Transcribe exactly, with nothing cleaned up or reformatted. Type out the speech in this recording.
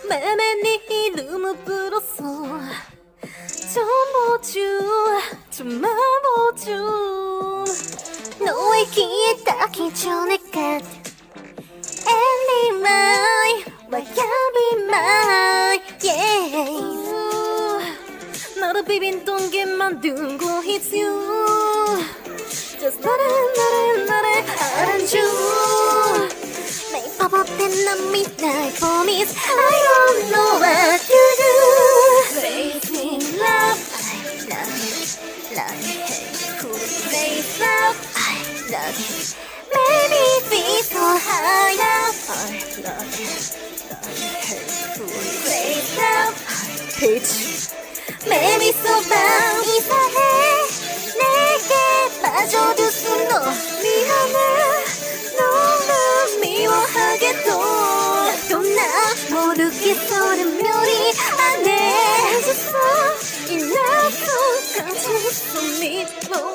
매매 네 이름을 불었어. 전보주 전마보주 너의 귀에 닿기 전에 간 Any mine, why can't be mine, yeah. 나를 비빈 동게 만든 거 it's you. Just 나를 나를 나를 알아줘. 매일 바보된 난 midnight promise. I don't know what to do. Faith in love, I love you, love you, hey, cool. Faith love, I love you. Maybe be so high now. I love you, love you, hey, cool. Faith love, I hate you. Maybe so bad 이상해. 내게 빠져들었어 너 미안해. 너무 미워하게 또또나 모르겠어 눈물이 안 해졌어 이 나도 깜짝했어 미워